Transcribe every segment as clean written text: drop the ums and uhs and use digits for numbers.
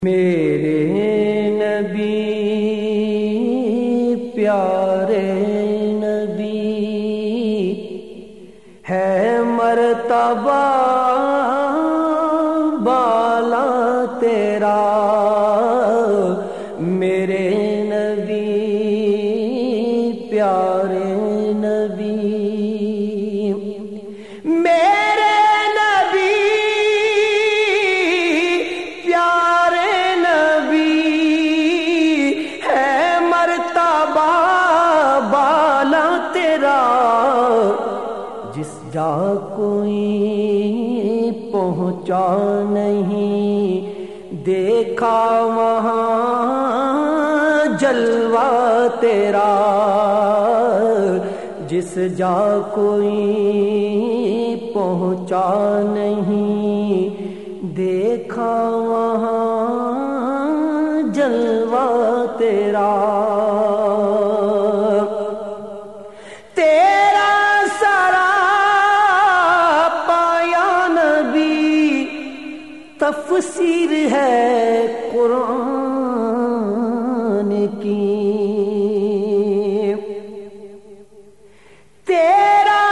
میرے نبی پیارے نبی ہے مرتبہ بالا تیرا، میرے نبی پیارے نبی، میرے نبی پیارے نبی ہے مرتبہ بالا تیرا، جس جا کوئی پہنچا نہیں دیکھا وہاں جلوہ تیرا، جس جا کوئی پہنچا نہیں دیکھا وہاں جلوہ تیرا، تیرا سراپا یا نبی تفسیر ہے قرآن کی، تیرا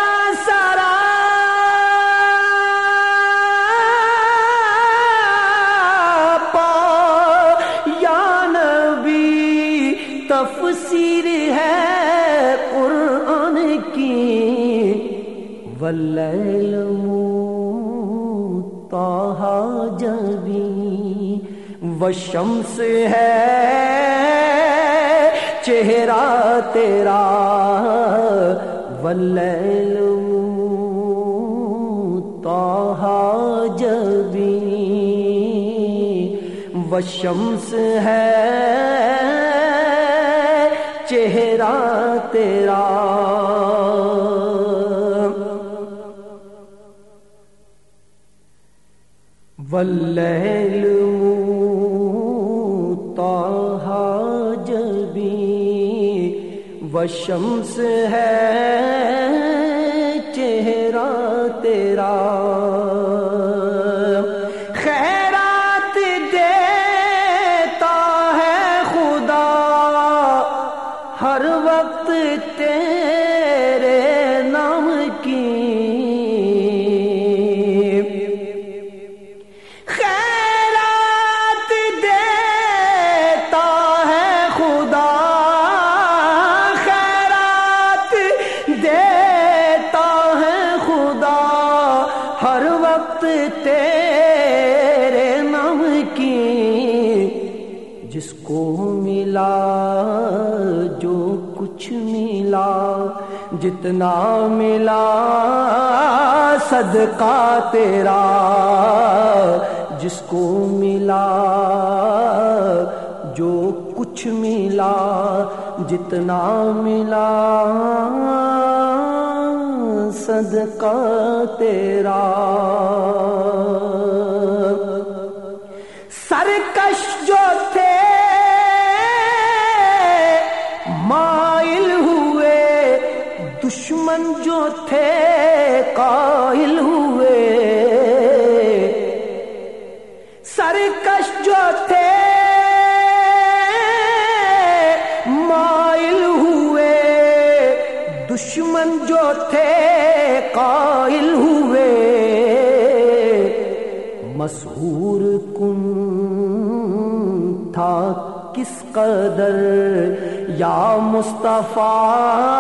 سراپا یا نبی تفسیر ہے قرآن کی، واللیل طہ جبی والشمس ہے چہرہ تیرا، واللیل طہ جبی والشمس ہے چہرہ تیرا، واللیل طہ جبی والشمس ہے چہرہ تیرا، خیرات دیتا ہے خدا ہر وقت تیرے نام کی، ہر وقت تیرے نام کی، جس کو ملا جو کچھ ملا جتنا ملا صدقہ تیرا، جس کو ملا جو کچھ ملا جتنا ملا صدقہ تیرا، سرکش جو تھے مائل ہوئے، دشمن جو تھے قائل ہوئے، سرکش جو تھے مائل ہوئے، دشمن جو تھے قائل ہوئے، مسحور کن تھا کس قدر یا مصطفیٰ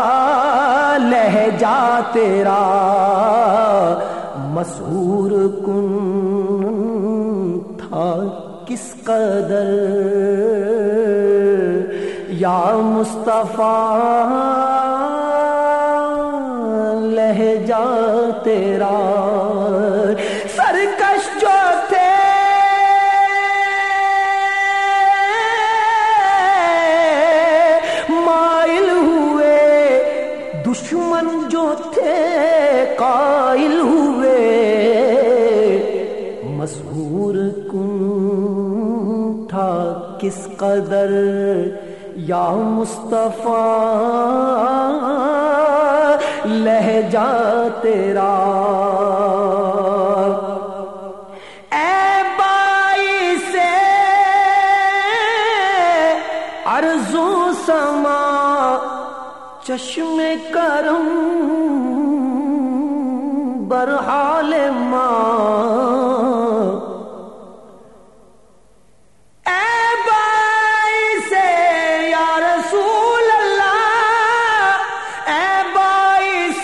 لہجہ تیرا، مسحور کن تھا کس قدر یا مصطفیٰ لہجہ تیرا، سرکش جو تھے مائل ہوئے، دشمن جو تھے قائل ہوئے، مسحور کن تھا کس قدر یا مصطفیٰ لہجہ تیرا، اے بائی سے ارض و سما چشم کرم برحال ماں اے باعث یا رسول اللہ اے باعث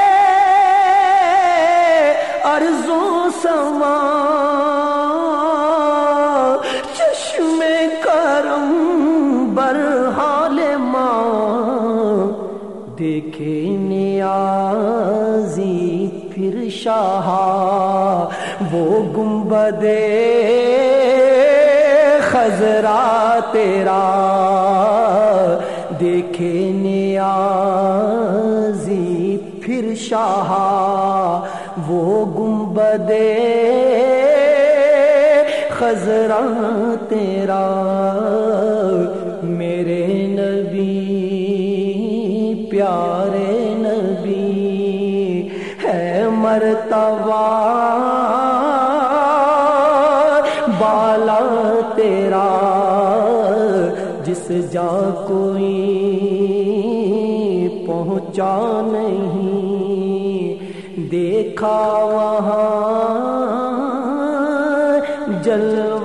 ارض و سما چشم کرم برحال ماں دیکھے نیازی پھر شاہ وہ گنبد خضرا تیرا دیکھے نیازی پھر شاہ وہ گنبد خضرا تیرا میرے نبی پیارے نبی ہے مرتبہ بالا تیرا جس جا کوئی پہنچا نہیں دیکھا وہاں جلوہ